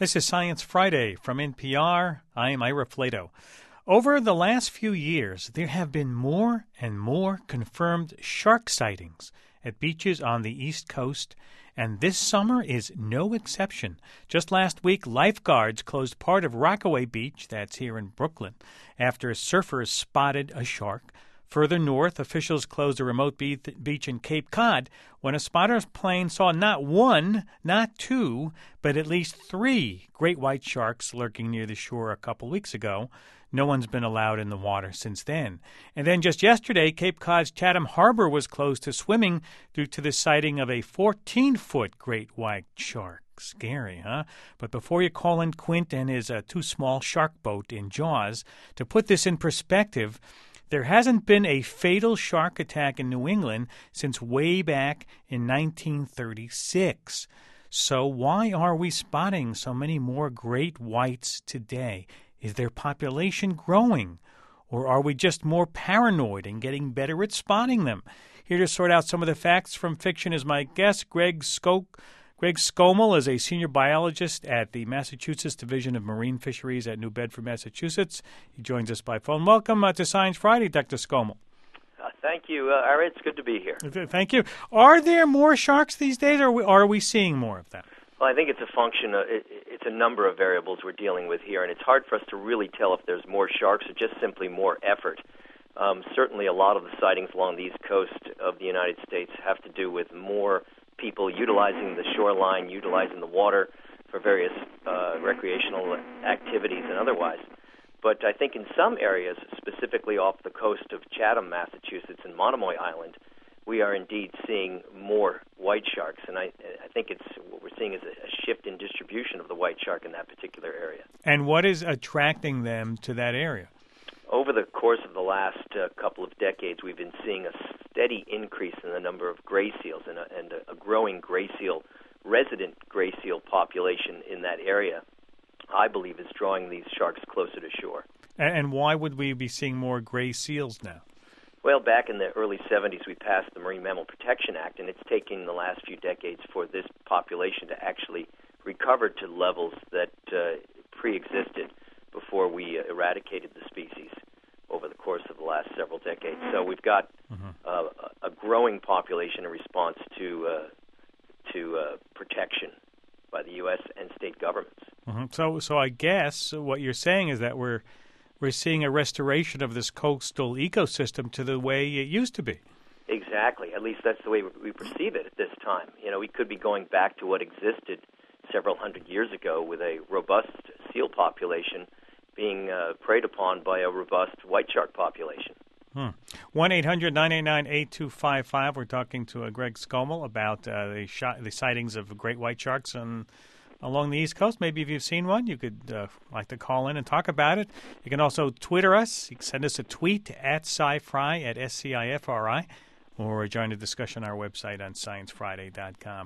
This is Science Friday from NPR. I'm Ira Flato. Over the last few years, there have been more and more confirmed shark sightings at beaches on the East Coast, and this summer is no exception. Just last week, lifeguards closed part of Rockaway Beach, that's here in Brooklyn, after surfers spotted a shark. Further north, officials closed a remote beach in Cape Cod when a spotter's plane saw not one, not two, but at least three great white sharks lurking near the shore a couple weeks ago. No one's been allowed in the water since then. And then just yesterday, Cape Cod's Chatham Harbor was closed to swimming due to the sighting of a 14-foot great white shark. Scary, huh? But before you call in Quint and his too small shark boat in Jaws, to put this in perspective, there hasn't been a fatal shark attack in New England since way back in 1936. So why are we spotting so many more great whites today? Is their population growing? Or are we just more paranoid and getting better at spotting them? Here to sort out some of the facts from fiction is my guest, Greg Skomal is a senior biologist at the Massachusetts Division of Marine Fisheries at New Bedford, Massachusetts. He joins us by phone. Welcome to Science Friday, Dr. Skomal. Thank you, Ira. It's good to be here. Thank you. Are there more sharks these days, or are we seeing more of them? Well, I think it's a function of, it's a number of variables we're dealing with here, and it's hard for us to really tell if there's more sharks or just simply more effort. Certainly a lot of the sightings along the east coast of the United States have to do with more people utilizing the shoreline, utilizing the water for various recreational activities and otherwise. But I think in some areas, specifically off the coast of Chatham, Massachusetts, and Monomoy Island, we are indeed seeing more white sharks. And I think what we're seeing is a shift in distribution of the white shark in that particular area. And what is attracting them to that area? Over the course of the last couple of decades, we've been seeing a steady increase in the number of gray seals and a growing resident gray seal population in that area, I believe, is drawing these sharks closer to shore. And why would we be seeing more gray seals now? Well, back in the early 70s, we passed the Marine Mammal Protection Act, and it's taken the last few decades for this population to actually recover to levels that pre-existed before we eradicated the species over the course of the last several decades. So we've got a growing population in response to protection by the U.S. and state governments. So I guess what you're saying is that we're seeing a restoration of this coastal ecosystem to the way it used to be. Exactly. At least that's the way we perceive it at this time. You know, we could be going back to what existed several hundred years ago with a robust seal population being preyed upon by a robust white shark population. 1-800-989-8255. We're talking to Greg Skomal about the sightings of great white sharks along the East Coast. Maybe if you've seen one, you could like to call in and talk about it. You can also Twitter us. You can send us a tweet at SciFri, at SCIFRI, or join the discussion on our website on sciencefriday.com.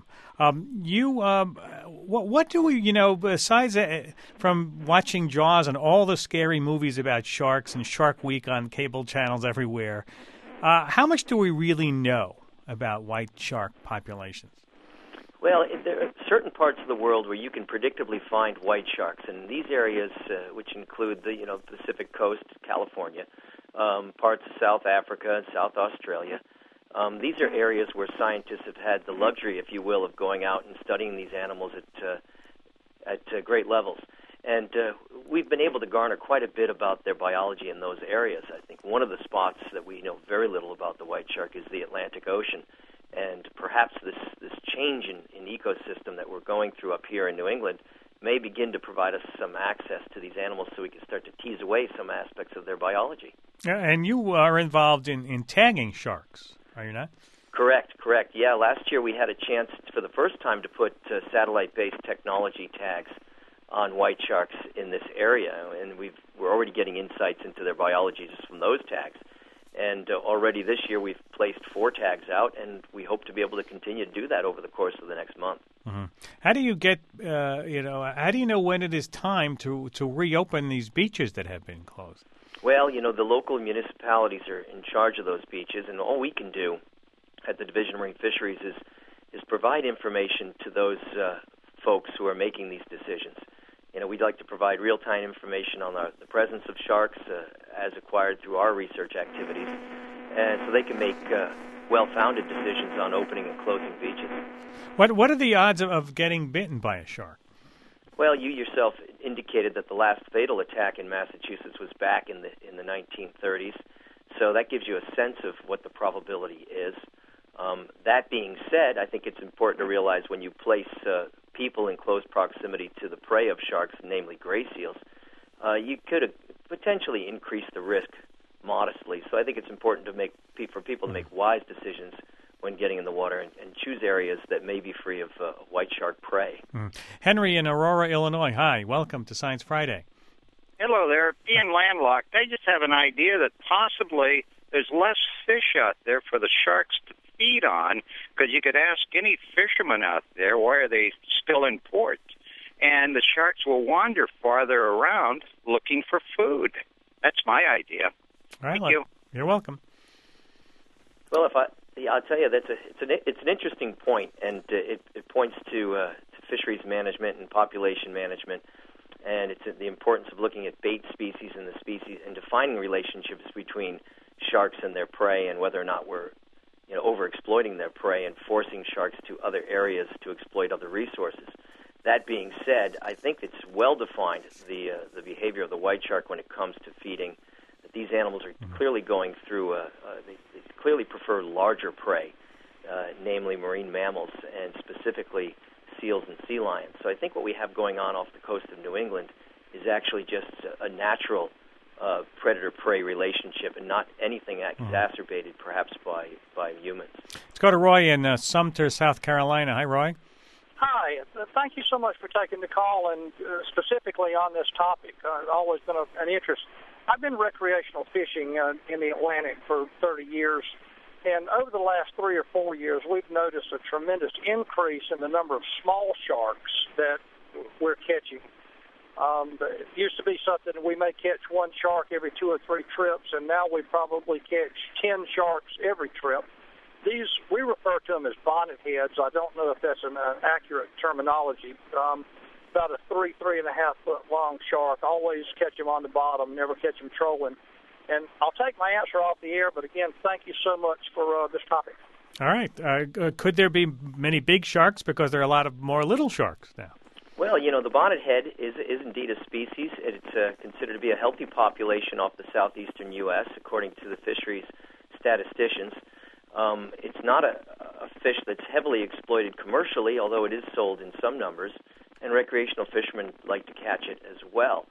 What do we, besides from watching Jaws and all the scary movies about sharks and Shark Week on cable channels everywhere, how much do we really know about white shark populations? Well, there are certain parts of the world where you can predictably find white sharks, and these areas, which include the Pacific Coast, California, parts of South Africa and South Australia. These are areas where scientists have had the luxury, if you will, of going out and studying these animals at great levels. And we've been able to garner quite a bit about their biology in those areas. I think one of the spots that we know very little about the white shark is the Atlantic Ocean. And perhaps this change in ecosystem that we're going through up here in New England may begin to provide us some access to these animals so we can start to tease away some aspects of their biology. And you are involved in tagging sharks, are you not? Correct. Yeah, last year we had a chance for the first time to put satellite-based technology tags on white sharks in this area, and we're already getting insights into their biology just from those tags. And already this year we've placed 4 tags out, and we hope to be able to continue to do that over the course of the next month. How do you get, how do you know when it is time to reopen these beaches that have been closed? Well, the local municipalities are in charge of those beaches, and all we can do at the Division of Marine Fisheries is provide information to those folks who are making these decisions. we'd like to provide real-time information on the presence of sharks as acquired through our research activities, and so they can make well-founded decisions on opening and closing beaches. What are the odds of getting bitten by a shark? Well, you yourself indicated that the last fatal attack in Massachusetts was back in the 1930s, so that gives you a sense of what the probability is. That being said, I think it's important to realize when you place people in close proximity to the prey of sharks, namely gray seals, you could potentially increase the risk modestly. So I think it's important for people to make wise decisions when getting in the water and choose areas that may be free of white shark prey. Henry in Aurora, Illinois. Hi, welcome to Science Friday. Hello there. Being landlocked, I just have an idea that possibly there's less fish out there for the sharks to feed on, because you could ask any fisherman out there, why are they still in port? And the sharks will wander farther around looking for food. That's my idea. All right, Thank you. You're welcome. Well, I'll tell you, it's an interesting point, and it points to fisheries management and population management, and it's the importance of looking at bait species and the species and defining relationships between sharks and their prey, and whether or not we're overexploiting their prey and forcing sharks to other areas to exploit other resources. That being said, I think it's well defined, the behavior of the white shark when it comes to feeding. That these animals are clearly going through, they clearly prefer larger prey, namely marine mammals, and specifically seals and sea lions. So I think what we have going on off the coast of New England is actually just a natural predator-prey relationship, and not anything exacerbated perhaps by humans. Let's go to Roy in Sumter, South Carolina. Hi, Roy. Hi. Thank you so much for taking the call, and specifically on this topic. Always been an interest. I've been recreational fishing in the Atlantic for 30 years, and over the last 3 or 4 years, we've noticed a tremendous increase in the number of small sharks that we're catching. It used to be something we may catch one shark every 2 or 3 trips, and now we probably catch 10 sharks every trip. These, we refer to them as bonnet heads. I don't know if that's an accurate terminology. About a 3.5 foot long shark. Always catch them on the bottom, never catch them trolling. And I'll take my answer off the air, but again, thank you so much for this topic. All right. Could there be many big sharks, because there are a lot of more little sharks now? Well, the bonnet head is indeed a species. It's considered to be a healthy population off the southeastern U.S., according to the fisheries statisticians. It's not a fish that's heavily exploited commercially, although it is sold in some numbers, and recreational fishermen like to catch it as well.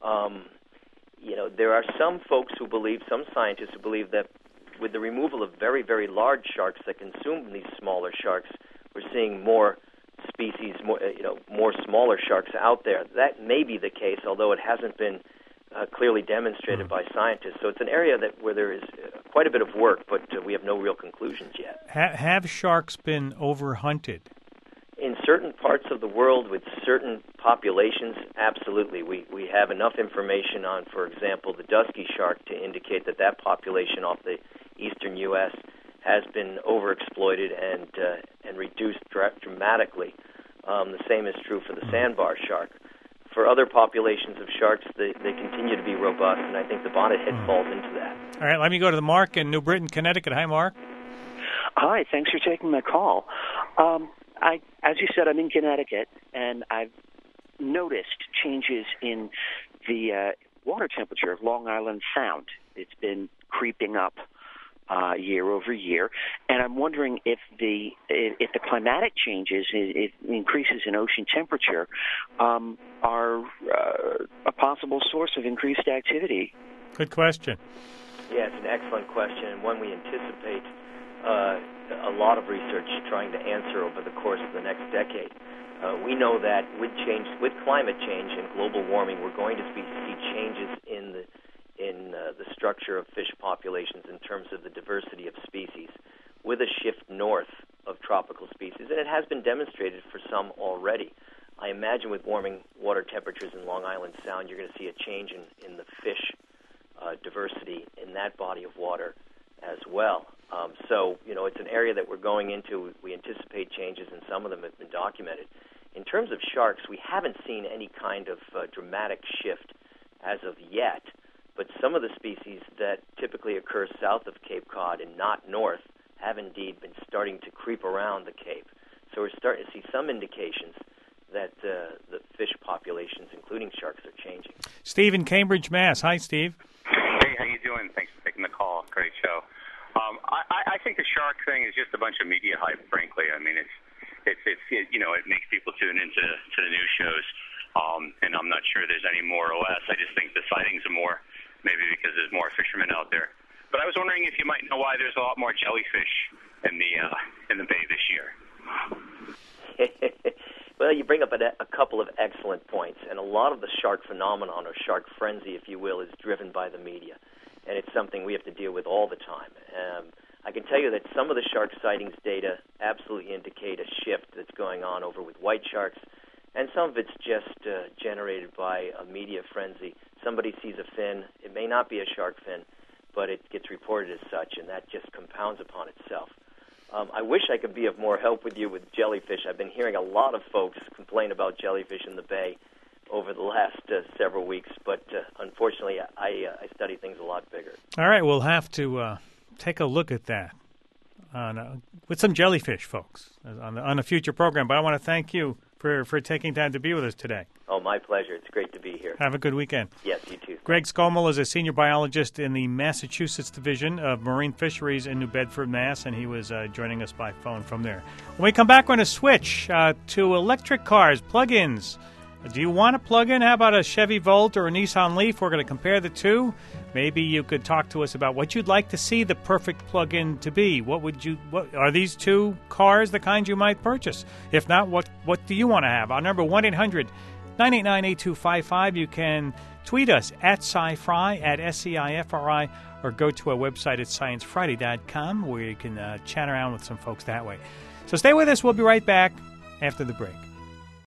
There are some folks who believe, some scientists who believe that with the removal of very, very large sharks that consume these smaller sharks, we're seeing more species, more smaller sharks out there. That may be the case, although it hasn't been clearly demonstrated by scientists. So it's an area where there is quite a bit of work, but we have no real conclusions yet. Have sharks been overhunted? In certain parts of the world with certain populations, absolutely. We have enough information on, for example, the dusky shark to indicate that population off the eastern U.S. has been overexploited and reduced dramatically. The same is true for the sandbar shark. For other populations of sharks, they continue to be robust, and I think the bonnet head falls into that. All right, let me go to Mark in New Britain, Connecticut. Hi, Mark. Hi, thanks for taking my call. As you said, I'm in Connecticut, and I've noticed changes in the water temperature of Long Island Sound. It's been creeping up year over year, and I'm wondering if the climatic changes, if increases in ocean temperature, are a possible source of increased activity. Good question. Yeah, it's an excellent question, and one we anticipate a lot of research trying to answer over the course of the next decade. We know that with climate change and global warming, we're going to see changes in the structure of fish populations in terms of the diversity of species, with a shift north of tropical species, and it has been demonstrated for some already. I imagine with warming water temperatures in Long Island Sound, you're going to see a change in the fish diversity in that body of water as well. So, it's an area that we're going into. We anticipate changes, and some of them have been documented. In terms of sharks, we haven't seen any kind of dramatic shift as of yet, but some of the species that typically occur south of Cape Cod and not north have indeed been starting to creep around the Cape. So we're starting to see some indications that the fish populations, including sharks, are changing. Steve in Cambridge, Mass. Hi, Steve. Hey, how you doing? Thanks for taking the call. Great show. I think the shark thing is just a bunch of media hype, frankly. I mean, it makes people tune into the news shows, and I'm not sure there's any more or less. I just think the sightings are more, maybe because there's more fishermen out there. But I was wondering if you might know why there's a lot more jellyfish in the bay this year. Well, you bring up a couple of excellent points, and a lot of the shark phenomenon, or shark frenzy, if you will, is driven by the media, and it's something we have to deal with all the time. I can tell you that some of the shark sightings data absolutely indicate a shift that's going on over with white sharks, and some of it's just generated by a media frenzy. Somebody sees a fin. It may not be a shark fin, but it gets reported as such, and that just compounds upon itself. I wish I could be of more help with you with jellyfish. I've been hearing a lot of folks complain about jellyfish in the bay over the last several weeks, but unfortunately I study things a lot bigger. All right, we'll have to take a look at that with some jellyfish, folks, on a future program. But I want to thank you for taking time to be with us today. Oh, my pleasure. It's great to be here. Have a good weekend. Yes, you too. Greg Scommel is a senior biologist in the Massachusetts Division of Marine Fisheries in New Bedford, Mass., and he was joining us by phone from there. When we come back, we're going to switch to electric cars, plug-ins. Do you want a plug-in? How about a Chevy Volt or a Nissan Leaf? We're going to compare the two. Maybe you could talk to us about what you'd like to see the perfect plug-in to be. What are these two cars the kind you might purchase? If not, what do you want to have? Our number 1-800-989-8255. You can tweet us at SciFri, at SCIFRI, or go to our website at sciencefriday.com where you can chat around with some folks that way. So stay with us. We'll be right back after the break.